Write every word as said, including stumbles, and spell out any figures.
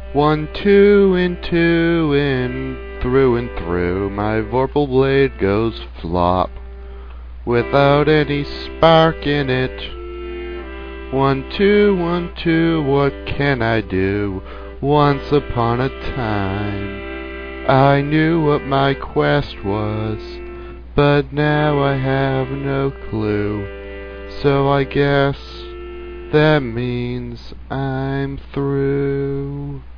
One, two, and two, and through and through, my vorpal blade goes flop, without any spark in it. One, two, one, two, what can I do? Once upon a time, I knew what my quest was, but now I have no clue. So I guess that means I'm through.